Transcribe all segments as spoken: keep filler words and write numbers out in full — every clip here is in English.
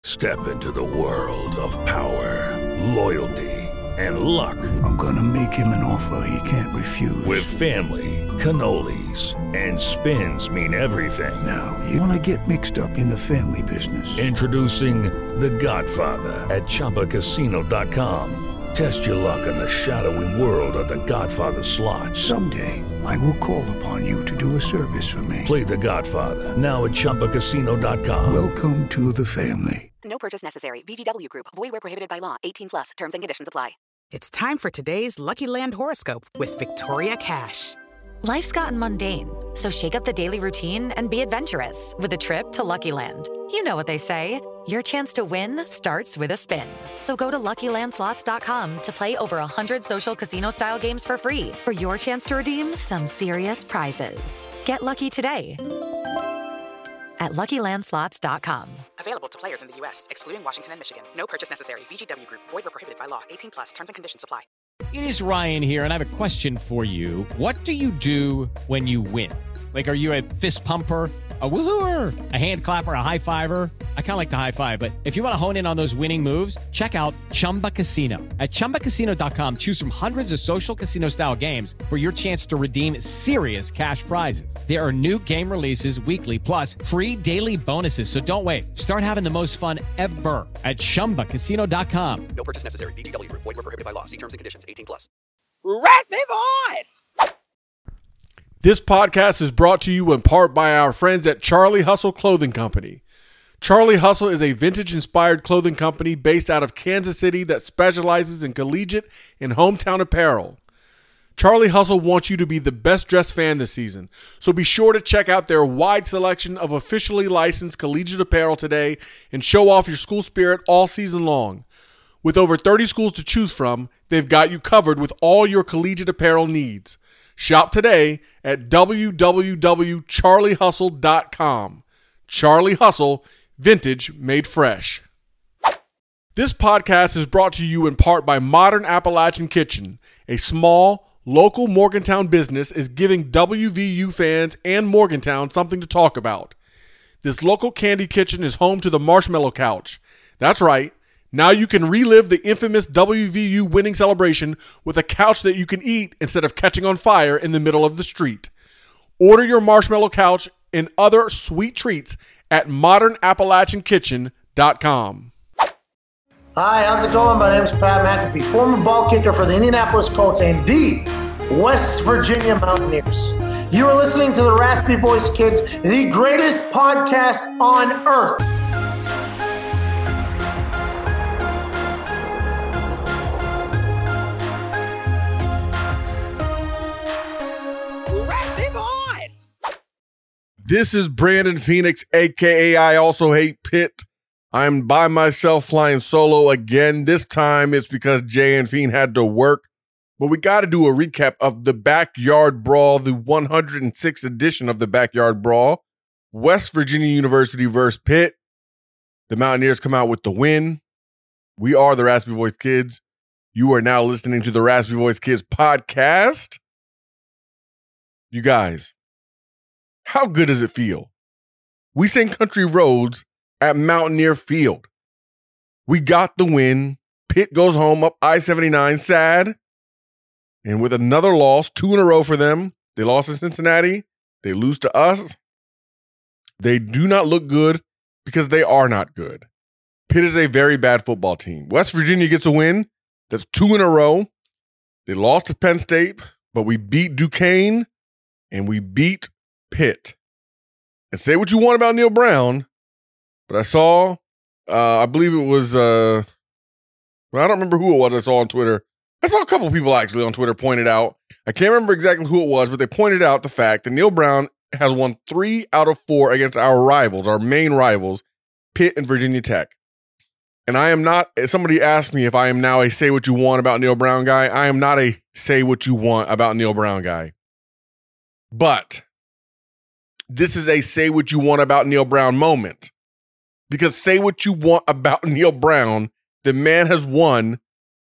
Step into the world of power, loyalty, and luck. I'm gonna make him an offer he can't refuse. With family, cannolis, and spins mean everything. Now, you wanna get mixed up in the family business. Introducing The Godfather at Chumba Casino dot com. Test your luck in the shadowy world of The Godfather slot. Someday, I will call upon you to do a service for me. Play The Godfather, now at Chumba Casino dot com. Welcome to the family. No purchase necessary. V G W Group. Void where prohibited by law. eighteen plus. Terms and conditions apply. It's time for today's Lucky Land horoscope with Victoria Cash. Life's gotten mundane, so shake up the daily routine and be adventurous with a trip to Lucky Land. You know what they say. Your chance to win starts with a spin. So go to Lucky Land Slots dot com to play over one hundred social casino-style games for free for your chance to redeem some serious prizes. Get lucky today at Lucky Land Slots dot com. Available to players in the U S, excluding Washington and Michigan. No purchase necessary. V G W Group. Void where prohibited by law. eighteen plus. Terms and conditions apply. It is Ryan here, and I have a question for you. What do you do when you win? Like, are you a fist pumper, a woo-hooer, a hand clapper, a high-fiver? I kind of like the high-five, but if you want to hone in on those winning moves, check out Chumba Casino. At Chumba Casino dot com, choose from hundreds of social casino-style games for your chance to redeem serious cash prizes. There are new game releases weekly, plus free daily bonuses, so don't wait. Start having the most fun ever at Chumba Casino dot com. No purchase necessary. V G W Group. Void where prohibited by law. See terms and conditions. eighteen plus. Rapid voice! This podcast is brought to you in part by our friends at Charlie Hustle Clothing Company. Charlie Hustle is a vintage-inspired clothing company based out of Kansas City that specializes in collegiate and hometown apparel. Charlie Hustle wants you to be the best-dressed fan this season, so be sure to check out their wide selection of officially licensed collegiate apparel today and show off your school spirit all season long. With over thirty schools to choose from, they've got you covered with all your collegiate apparel needs. Shop today at w w w dot charlie hustle dot com. Charlie Hustle, vintage made fresh. This podcast is brought to you in part by Modern Appalachian Kitchen. A small, local Morgantown business is giving W V U fans and Morgantown something to talk about. This local candy kitchen is home to the Marshmallow Couch. That's right. Now you can relive the infamous W V U winning celebration with a couch that you can eat instead of catching on fire in the middle of the street. Order your Marshmallow Couch and other sweet treats at modern appalachian kitchen dot com. Hi, how's it going? My name's Pat McAfee, former ball kicker for the Indianapolis Colts and the West Virginia Mountaineers. You are listening to the Raspy Voice Kids, the greatest podcast on earth. This is Brandon Phoenix, a k a. I Also Hate Pitt. I'm by myself flying solo again. This time it's because Jay and Fiend had to work. But we got to do a recap of the Backyard Brawl, the one hundred sixth edition of the Backyard Brawl. West Virginia University versus Pitt. The Mountaineers come out with the win. We are the Raspy Voice Kids. You are now listening to the Raspy Voice Kids podcast. You guys, how good does it feel? We sang Country Roads at Mountaineer Field. We got the win. Pitt goes home up I seventy-nine sad. And with another loss, two in a row for them. They lost in Cincinnati. They lose to us. They do not look good because they are not good. Pitt is a very bad football team. West Virginia gets a win. That's two in a row. They lost to Penn State, but we beat Duquesne and we beat Pitt. And say what you want about Neil Brown, but I saw, uh, I believe it was, uh, well, I don't remember who it was I saw on Twitter. I saw a couple people actually on Twitter pointed out, I can't remember exactly who it was, but they pointed out the fact that Neil Brown has won three out of four against our rivals, our main rivals, Pitt and Virginia Tech. And I am not, somebody asked me if I am now a say what you want about Neil Brown guy. I am not a say what you want about Neil Brown guy. But this is a say what you want about Neil Brown moment. Because say what you want about Neil Brown, the man has won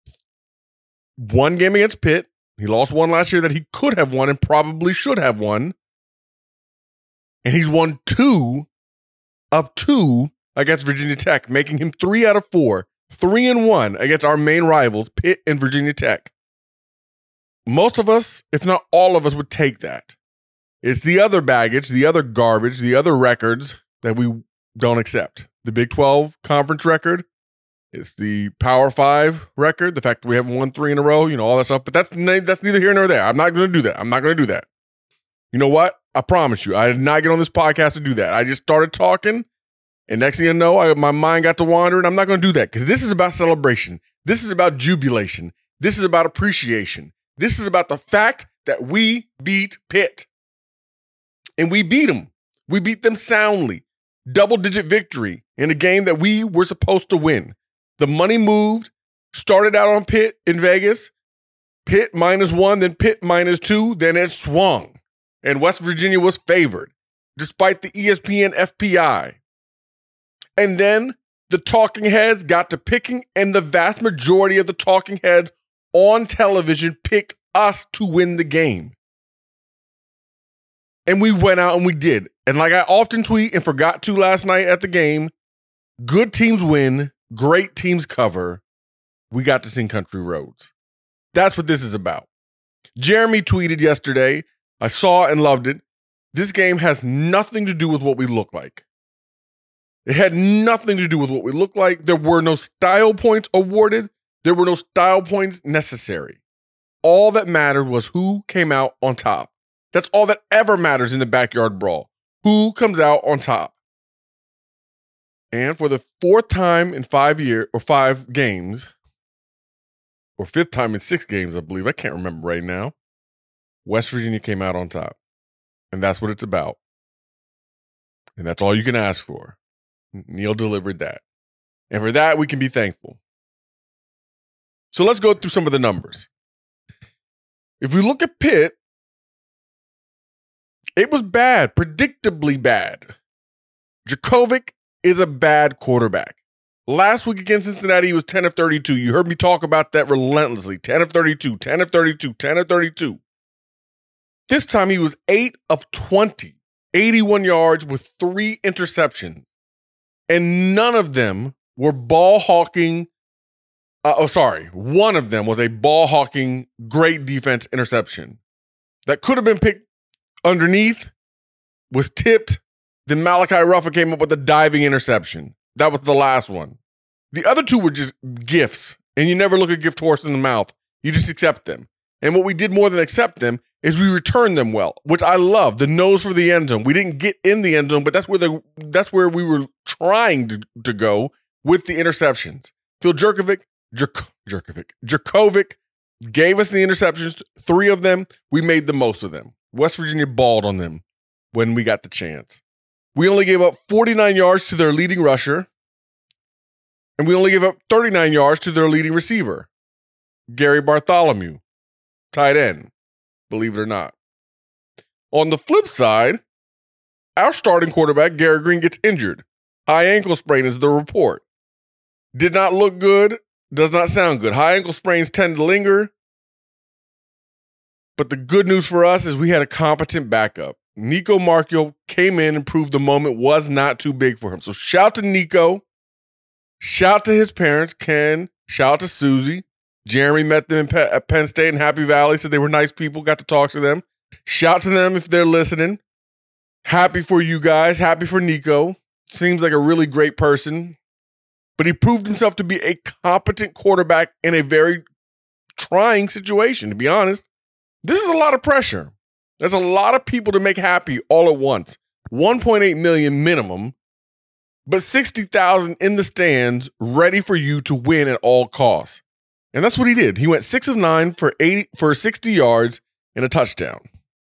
one game against Pitt. He lost one last year that he could have won and probably should have won. And he's won two of two against Virginia Tech, making him three out of four, three and one against our main rivals, Pitt and Virginia Tech. Most of us, if not all of us, would take that. It's the other baggage, the other garbage, the other records that we don't accept. The Big twelve conference record, it's the Power Five record, the fact that we haven't won three in a row, you know, all that stuff. But that's, that's neither here nor there. I'm not going to do that. I'm not going to do that. You know what? I promise you, I did not get on this podcast to do that. I just started talking, and next thing you know, I, my mind got to wander, and I'm not going to do that because this is about celebration. This is about jubilation. This is about appreciation. This is about the fact that we beat Pitt. And we beat them. We beat them soundly. Double-digit victory in a game that we were supposed to win. The money moved, started out on Pitt in Vegas. Pitt minus one, then Pitt minus two, then it swung. And West Virginia was favored, despite the E S P N F P I. And then the talking heads got to picking, and the vast majority of the talking heads on television picked us to win the game. And we went out and we did. And like I often tweet and forgot to last night at the game, good teams win, great teams cover. We got to sing Country Roads. That's what this is about. Jeremy tweeted yesterday, I saw and loved it. This game has nothing to do with what we look like. It had nothing to do with what we look like. There were no style points awarded. There were no style points necessary. All that mattered was who came out on top. That's all that ever matters in the backyard brawl. Who comes out on top? And for the fourth time in five years or five games, or fifth time in six games, I believe, I can't remember right now, West Virginia came out on top. And that's what it's about. And that's all you can ask for. Neil delivered that. And for that, we can be thankful. So let's go through some of the numbers. If we look at Pitt, it was bad, predictably bad. Djokovic is a bad quarterback. Last week against Cincinnati, he was ten of thirty-two. You heard me talk about that relentlessly. ten of thirty-two, ten of thirty-two, ten of thirty-two. This time he was eight of twenty, eighty-one yards with three interceptions. And none of them were ball hawking. Uh, oh, sorry. One of them was a ball hawking, great defense interception that could have been picked underneath, was tipped. Then Malachi Ruffa came up with a diving interception. That was the last one. The other two were just gifts, and you never look a gift horse in the mouth. You just accept them. And what we did more than accept them is we returned them well, which I love. The nose for the end zone. We didn't get in the end zone, but that's where the that's where we were trying to, to go with the interceptions. Phil Jerkovic, Jerk, Jerkovic, Jerkovic gave us the interceptions, three of them. We made the most of them. West Virginia balled on them when we got the chance. We only gave up forty-nine yards to their leading rusher, and we only gave up thirty-nine yards to their leading receiver, Gary Bartholomew, tight end, believe it or not. On the flip side, our starting quarterback, Garrett Green, gets injured. High ankle sprain is the report. Did not look good, does not sound good. High ankle sprains tend to linger. But the good news for us is we had a competent backup. Nico Marchiol came in and proved the moment was not too big for him. So shout to Nico. Shout to his parents, Ken. Shout to Susie. Jeremy met them in Pe- at Penn State and Happy Valley, said they were nice people, got to talk to them. Shout to them if they're listening. Happy for you guys. Happy for Nico. Seems like a really great person. But he proved himself to be a competent quarterback in a very trying situation, to be honest. This is a lot of pressure. There's a lot of people to make happy all at once. one point eight million minimum, but sixty thousand in the stands ready for you to win at all costs. And that's what he did. He went six of nine for eighty for sixty yards and a touchdown.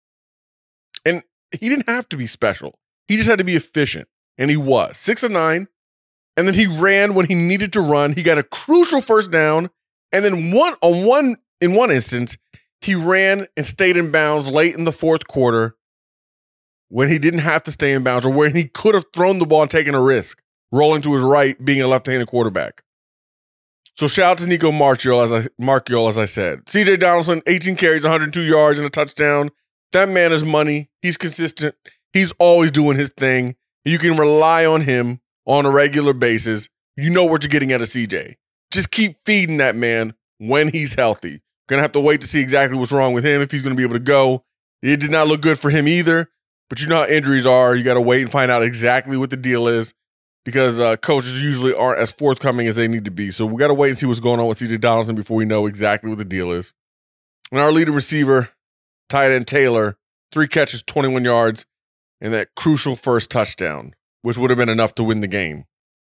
And he didn't have to be special. He just had to be efficient. And he was. six of nine. And then he ran when he needed to run. He got a crucial first down. And then one on one in one instance, he ran and stayed in bounds late in the fourth quarter when he didn't have to stay in bounds or when he could have thrown the ball and taken a risk, rolling to his right, being a left-handed quarterback. So shout out to Nico Marchiol, as I, Marchiol, as I said. C J Donaldson, eighteen carries, one hundred two yards, and a touchdown. That man is money. He's consistent. He's always doing his thing. You can rely on him on a regular basis, you know what you're getting out of C J. Just keep feeding that man when he's healthy. Gonna have to wait to see exactly what's wrong with him, if he's gonna be able to go. It did not look good for him either, but you know how injuries are. You got to wait and find out exactly what the deal is, because uh, coaches usually aren't as forthcoming as they need to be. So we got to wait and see what's going on with C J Donaldson before we know exactly what the deal is. And our leading receiver, tight end Taylor, three catches, twenty-one yards, and that crucial first touchdown, which would have been enough to win the game.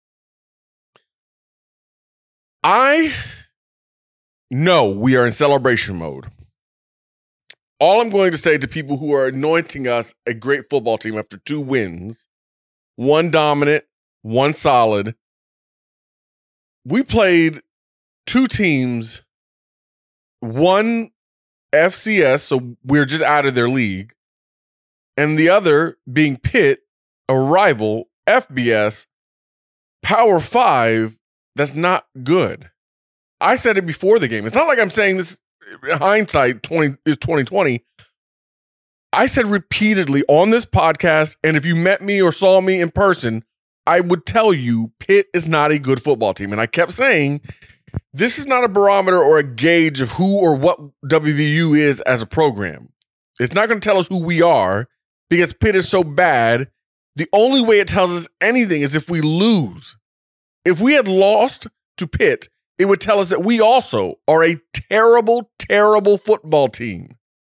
I know we are in celebration mode. All I'm going to say to people who are anointing us a great football team after two wins, one dominant, one solid, we played two teams, one F C S, so we're just out of their league, and the other being Pitt, a rival, F B S, Power Five, that's not good. I said it before the game. It's not like I'm saying this in hindsight twenty is twenty twenty. I said repeatedly on this podcast, and if you met me or saw me in person, I would tell you Pitt is not a good football team. And I kept saying, this is not a barometer or a gauge of who or what W V U is as a program. It's not going to tell us who we are, because Pitt is so bad. The only way it tells us anything is if we lose. If we had lost to Pitt, it would tell us that we also are a terrible, terrible football team.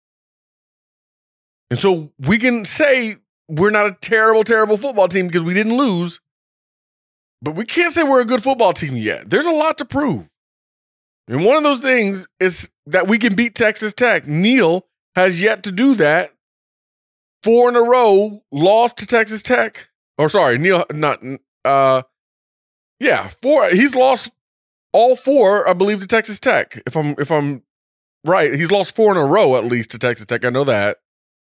And so we can say we're not a terrible, terrible football team because we didn't lose, but we can't say we're a good football team yet. There's a lot to prove. And one of those things is that we can beat Texas Tech. Neil has yet to do that. Four in a row lost to Texas Tech. Or sorry, Neil, not, uh, yeah, four. He's lost all four, I believe, to Texas Tech. If I'm, if I'm right, he's lost four in a row at least to Texas Tech. I know that.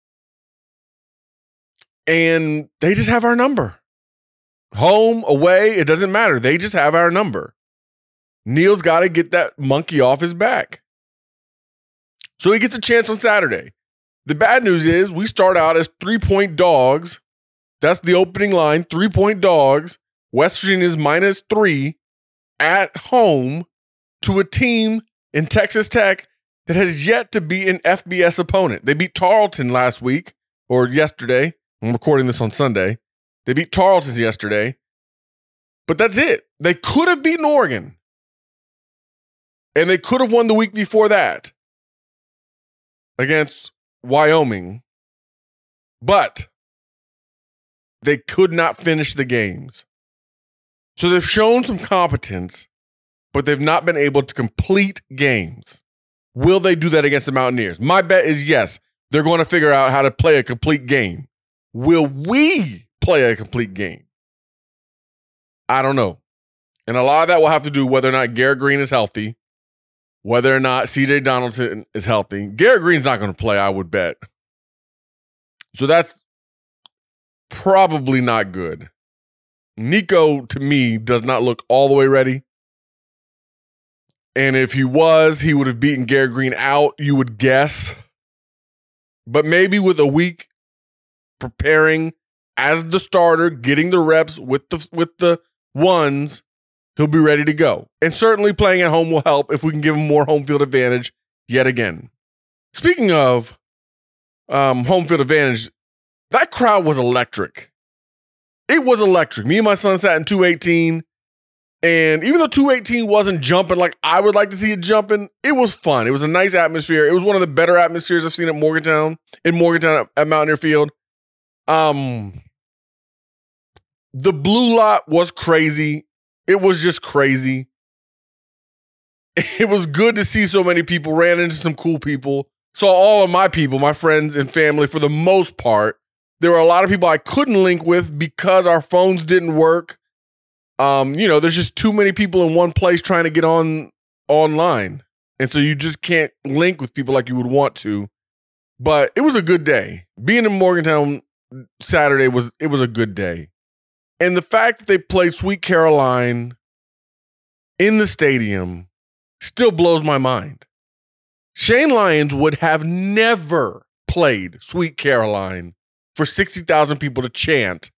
And they just have our number. Home, away, it doesn't matter. They just have our number. Neil's got to get that monkey off his back. So he gets a chance on Saturday. The bad news is we start out as three-point dogs. That's the opening line, three-point dogs. West Virginia's minus three at home to a team in Texas Tech that has yet to beat an F B S opponent. They beat Tarleton last week, or yesterday. I'm recording this on Sunday. They beat Tarleton yesterday. But that's it. They could have beaten Oregon. And they could have won the week before that against Wyoming. But they could not finish the games. So they've shown some competence, but they've not been able to complete games. Will they do that against the Mountaineers? My bet is yes. They're going to figure out how to play a complete game. Will we play a complete game? I don't know. And a lot of that will have to do whether or not Garrett Green is healthy, whether or not C J Donaldson is healthy. Garrett Green's not going to play, I would bet. So that's probably not good. Nico, to me, does not look all the way ready. And if he was, he would have beaten Garrett Green out, you would guess. But maybe with a week preparing as the starter, getting the reps with the with the ones, he'll be ready to go. And certainly playing at home will help if we can give him more home field advantage yet again. Speaking of um, home field advantage, that crowd was electric. It was electric. Me and my son sat in two eighteen, and even though two eighteen wasn't jumping like I would like to see it jumping, it was fun. It was a nice atmosphere. It was one of the better atmospheres I've seen at Morgantown, in Morgantown at Mountaineer Field. Um, the blue lot was crazy. It was just crazy. It was good to see so many people. Ran into some cool people. Saw all of my people, my friends and family for the most part. There were a lot of people I couldn't link with because our phones didn't work. Um, you know, there's just too many people in one place trying to get on online. And so you just can't link with people like you would want to. But it was a good day. Being in Morgantown Saturday was it was a good day. And the fact that they played Sweet Caroline in the stadium still blows my mind. Shane Lyons would have never played Sweet Caroline for sixty thousand people to chant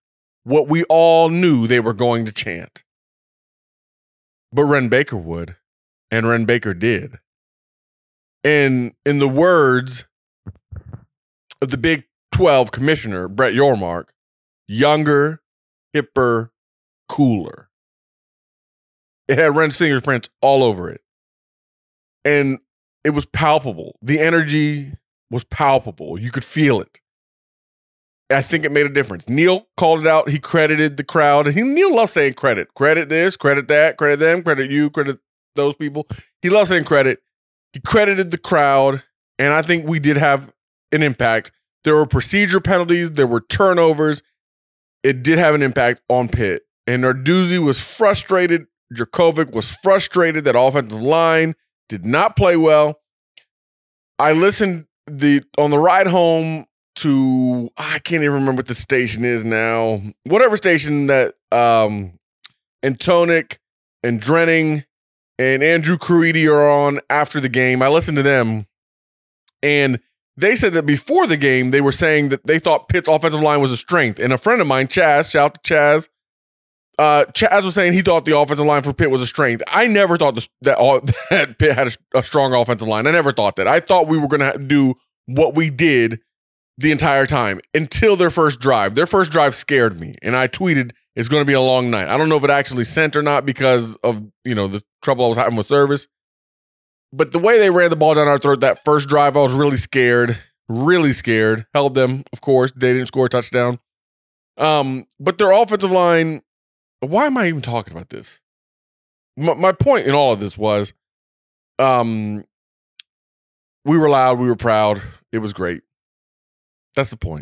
what we all knew they were going to chant. But Wren Baker would, and Wren Baker did. And in the words of the Big twelve commissioner, Brett Yormark, younger, hipper, cooler. It had Wren's fingerprints all over it. And it was palpable. The energy was palpable. You could feel it. I think it made a difference. Neil called it out. He credited the crowd. And he, Neil loves saying credit. Credit this, credit that, credit them, credit you, credit those people. He loves saying credit. He credited the crowd. And I think we did have an impact. There were procedure penalties. There were turnovers. It did have an impact on Pitt. And Narduzzi was frustrated. Jurkovec was frustrated. That offensive line did not play well. I listened the on the ride home to, I can't even remember what the station is now. Whatever station that um, Antonic and Drenning and Andrew Caridi are on after the game. I listened to them, and they said that before the game, they were saying that they thought Pitt's offensive line was a strength. And a friend of mine, Chaz, shout out to Chaz, uh, Chaz was saying he thought the offensive line for Pitt was a strength. I never thought this, that, all, that Pitt had a, a strong offensive line. I never thought that. I thought we were going to do what we did the entire time until their first drive. Their first drive scared me, and I tweeted, it's going to be a long night. I don't know if it actually sent or not because of, you know, the trouble I was having with service. But the way they ran the ball down our throat that first drive, I was really scared, really scared. Held them, of course. They didn't score a touchdown. Um, but their offensive line, why am I even talking about this? My, my point in all of this was um, we were loud, we were proud. It was great. That's the point.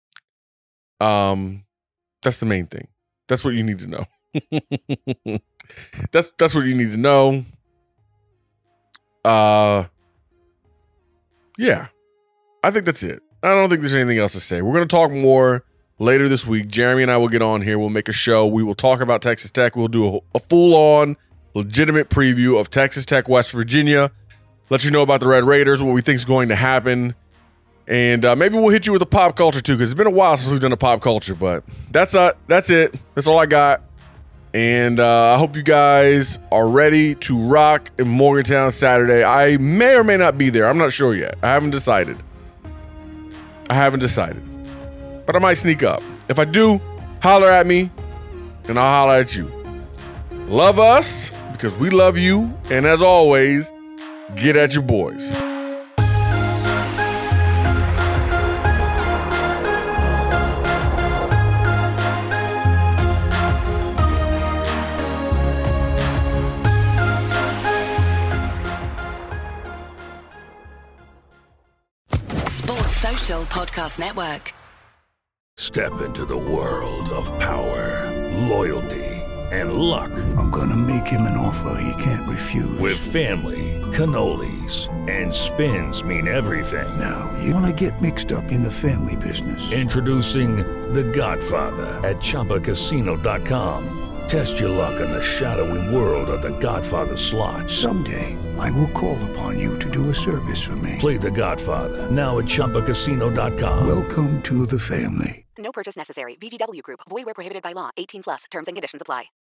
Um, that's the main thing. That's what you need to know. that's that's what you need to know. Uh, yeah, I think that's it. I don't think there's anything else to say. We're going to talk more later this week. Jeremy and I will get on here. We'll make a show. We will talk about Texas Tech. We'll do a, a full-on, legitimate preview of Texas Tech, West Virginia. Let you know about the Red Raiders, what we think is going to happen. And uh, maybe we'll hit you with a pop culture too, because it's been a while since we've done a pop culture. But that's uh, that's it. That's all I got. And uh, I hope you guys are ready to rock in Morgantown Saturday. I may or may not be there. I'm not sure yet. I haven't decided. I haven't decided. But I might sneak up. If I do, holler at me, and I'll holler at you. Love us, because we love you. And as always, get at your boys. Social Podcast Network. Step into the world of power, loyalty, and luck. I'm gonna make him an offer he can't refuse. With family, cannolis, and spins mean everything. Now, you wanna get mixed up in the family business. Introducing The Godfather at Chumba Casino dot com. Test your luck in the shadowy world of The Godfather slot. Someday, I will call upon you to do a service for me. Play The Godfather, now at Chumba Casino dot com. Welcome to the family. No purchase necessary. V G W Group. Void where prohibited by law. eighteen plus. Terms and conditions apply.